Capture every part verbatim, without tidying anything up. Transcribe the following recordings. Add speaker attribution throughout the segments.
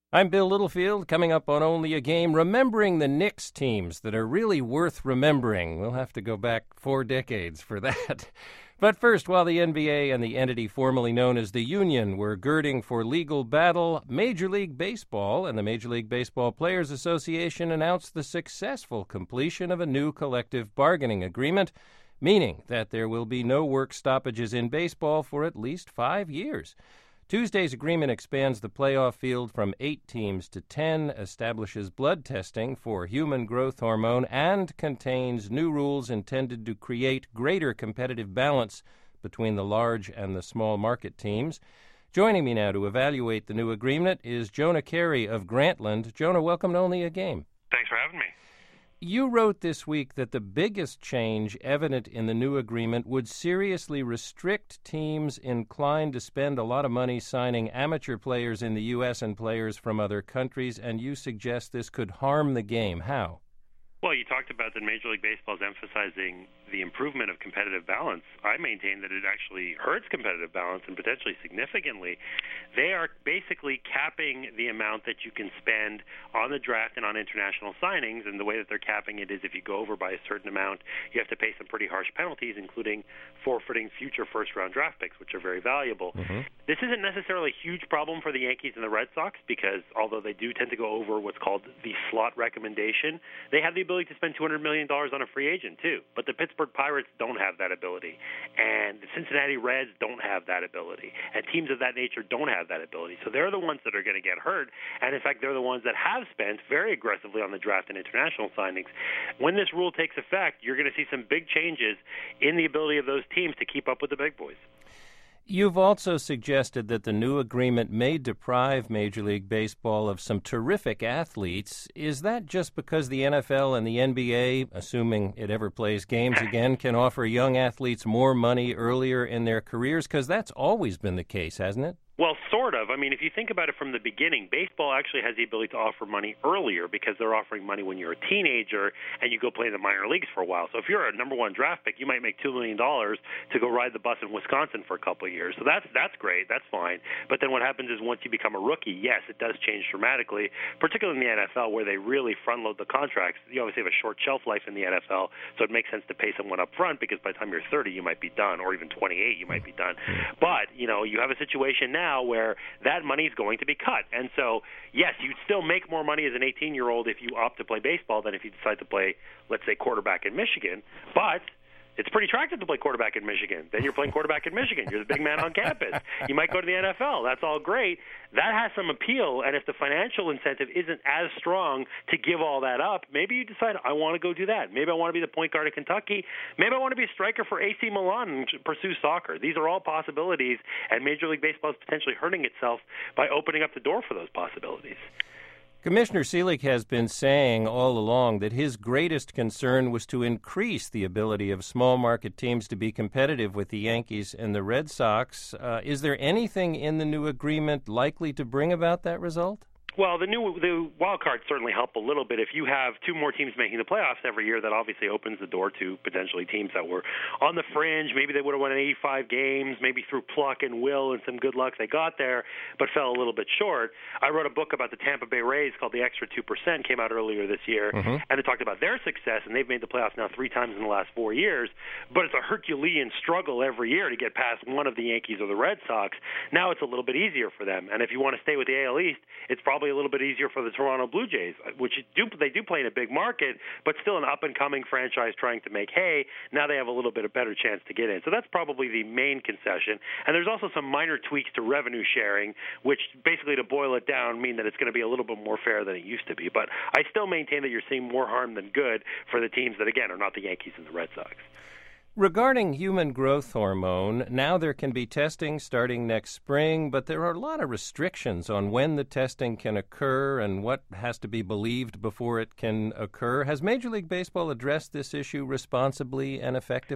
Speaker 1: I'm Bill Littlefield, coming up on Only a Game, remembering the Knicks teams that are really worth remembering. We'll have to go back four decades for that. But first, while the N B A and the entity formerly known as the Union were girding for legal battle, Major League Baseball and the Major League Baseball Players Association announced the successful completion of a new collective bargaining agreement, meaning that there will be no work stoppages in baseball for at least five years. Tuesday's agreement expands the playoff field from eight teams to ten, establishes blood testing for human growth hormone, and contains new rules intended to create greater competitive balance between the large and the small market teams. Joining me now to evaluate the new agreement is Jonah Carey of Grantland. Jonah, welcome to Only a Game.
Speaker 2: Thanks for having me.
Speaker 1: You wrote this week that the biggest change evident in the new agreement would seriously restrict teams inclined to spend a lot of money signing amateur players in the U S and players from other countries, and you suggest this could harm the game. How?
Speaker 2: Well, you talked about that Major League Baseball is emphasizing the improvement of competitive balance. I maintain that it actually hurts competitive balance and potentially significantly. They are basically capping the amount that you can spend on the draft and on international signings, and the way that they're capping it is if you go over by a certain amount, you have to pay some pretty harsh penalties, including forfeiting future first-round draft picks, which are very valuable. Mm-hmm. This isn't necessarily a huge problem for the Yankees and the Red Sox because although they do tend to go over what's called the slot recommendation, they have the ability to spend two hundred million dollars on a free agent, too. But the Pittsburgh Pirates don't have that ability, and the Cincinnati Reds don't have that ability, and teams of that nature don't have that ability. So they're the ones that are going to get hurt, and in fact, they're the ones that have spent very aggressively on the draft and international signings. When this rule takes effect, you're going to see some big changes in the ability of those teams to keep up with the big boys.
Speaker 1: You've also suggested that the new agreement may deprive Major League Baseball of some terrific athletes. Is that just because the N F L and the N B A, assuming it ever plays games again, can offer young athletes more money earlier in their careers? Because that's always been the case, hasn't it?
Speaker 2: Well, sort of. I mean, if you think about it from the beginning, baseball actually has the ability to offer money earlier because they're offering money when you're a teenager and you go play in the minor leagues for a while. So if you're a number one draft pick, you might make two million dollars to go ride the bus in Wisconsin for a couple of years. So that's that's great. That's fine. But then what happens is once you become a rookie, yes, it does change dramatically, particularly in the N F L where they really front-load the contracts. You obviously have a short shelf life in the N F L, so it makes sense to pay someone up front because by the time you're thirty, you might be done, or even twenty-eight, you might be done. But, you know, you have a situation now where that money is going to be cut. And so, yes, you'd still make more money as an eighteen-year-old if you opt to play baseball than if you decide to play, let's say, quarterback in Michigan. But it's pretty attractive to play quarterback in Michigan. Then you're playing quarterback in Michigan. You're the big man on campus. You might go to the N F L. That's all great. That has some appeal, and if the financial incentive isn't as strong to give all that up, maybe you decide, I want to go do that. Maybe I want to be the point guard of Kentucky. Maybe I want to be a striker for A C Milan and pursue soccer. These are all possibilities, and Major League Baseball is potentially hurting itself by opening up the door for those possibilities.
Speaker 1: Commissioner Selig has been saying all along that his greatest concern was to increase the ability of small market teams to be competitive with the Yankees and the Red Sox. Uh, is there anything in the new agreement likely to bring about that result?
Speaker 2: Well, the new the wild cards certainly help a little bit. If you have two more teams making the playoffs every year, that obviously opens the door to potentially teams that were on the fringe. Maybe they would have won eighty-five games, maybe through pluck and will and some good luck they got there, but fell a little bit short. I wrote a book about the Tampa Bay Rays called The Extra two percent, came out earlier this year, mm-hmm. and it talked about their success, and they've made the playoffs now three times in the last four years, but it's a Herculean struggle every year to get past one of the Yankees or the Red Sox. Now it's a little bit easier for them, and if you want to stay with the A L East, it's probably a little bit easier for the Toronto Blue Jays, which do they do play in a big market, but still an up-and-coming franchise trying to make hay. Now they have a little bit of better chance to get in. So that's probably the main concession. And there's also some minor tweaks to revenue sharing, which basically, to boil it down, mean that it's going to be a little bit more fair than it used to be. But I still maintain that you're seeing more harm than good for the teams that, again, are not the Yankees and the Red Sox.
Speaker 1: Regarding human growth hormone, now there can be testing starting next spring, but there are a lot of restrictions on when the testing can occur and what has to be believed before it can occur. Has Major League Baseball addressed this issue responsibly and effectively?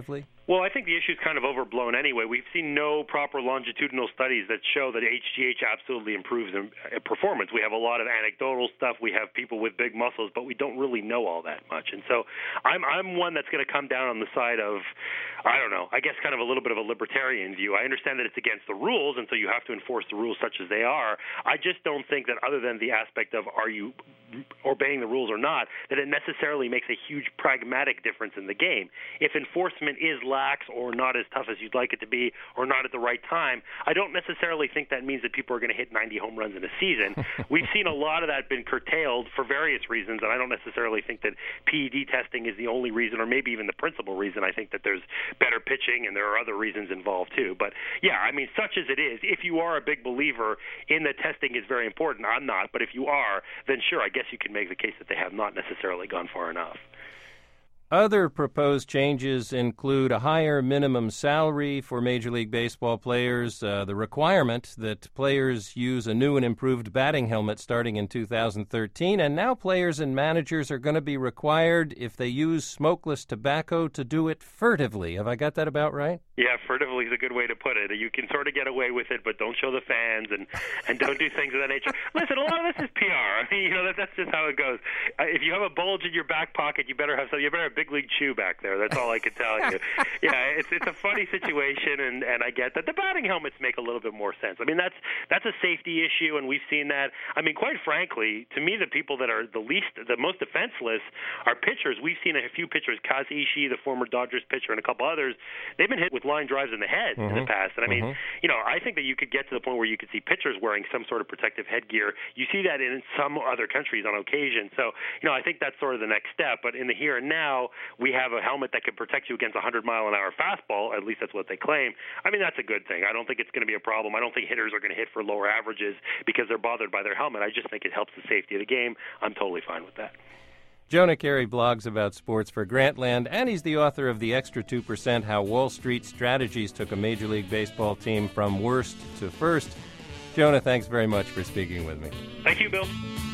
Speaker 2: Well, I think the issue is kind of overblown anyway. We've seen no proper longitudinal studies that show that H G H absolutely improves in performance. We have a lot of anecdotal stuff. We have people with big muscles, but we don't really know all that much. And so I'm I'm one that's going to come down on the side of, I don't know, I guess kind of a little bit of a libertarian view. I understand that it's against the rules, and so you have to enforce the rules such as they are. I just don't think that other than the aspect of are you obeying the rules or not, that it necessarily makes a huge pragmatic difference in the game. If enforcement is lax or not as tough as you'd like it to be or not at the right time, I don't necessarily think that means that people are going to hit ninety home runs in a season. We've seen a lot of that been curtailed for various reasons, and I don't necessarily think that P E D testing is the only reason or maybe even the principal reason. I think that there's better pitching and there are other reasons involved too. But yeah, I mean, such as it is, if you are a big believer in the testing is very important, I'm not, but if you are, then sure, I guess you can make the case that they have not necessarily gone far enough.
Speaker 1: Other proposed changes include a higher minimum salary for Major League Baseball players, uh, the requirement that players use a new and improved batting helmet starting in two thousand thirteen, and now players and managers are going to be required, if they use smokeless tobacco, to do it furtively. Have I got that about right?
Speaker 2: Yeah, furtively is a good way to put it. You can sort of get away with it, but don't show the fans and, and don't do things of that nature. Listen, a lot of this is P R. I mean, you know, that, that's just how it goes. Uh, if you have a bulge in your back pocket, you better have some. You better have Big League Chew back there. That's all I can tell you. Yeah, it's it's a funny situation, and, and I get that. The batting helmets make a little bit more sense. I mean, that's that's a safety issue, and we've seen that. I mean, quite frankly, to me, the people that are the least, the most defenseless are pitchers. We've seen a few pitchers, Kaz Ishii, the former Dodgers pitcher, and a couple others. They've been hit with line drives in the head mm-hmm. in the past. And I mean, mm-hmm. you know, I think that you could get to the point where you could see pitchers wearing some sort of protective headgear. You see that in some other countries on occasion. So, you know, I think that's sort of the next step. But in the here and now, we have a helmet that can protect you against a hundred mile an hour fastball. At least that's what they claim. I mean, that's a good thing. I don't think it's going to be a problem. I don't think hitters are going to hit for lower averages because they're bothered by their helmet. I just think it helps the safety of the game. I'm totally fine with that.
Speaker 1: Jonah Keri blogs about sports for Grantland, and he's the author of The Extra two percent, How Wall Street Strategies Took a Major League Baseball Team from Worst to First. Jonah, thanks very much for speaking with me.
Speaker 2: Thank you, Bill.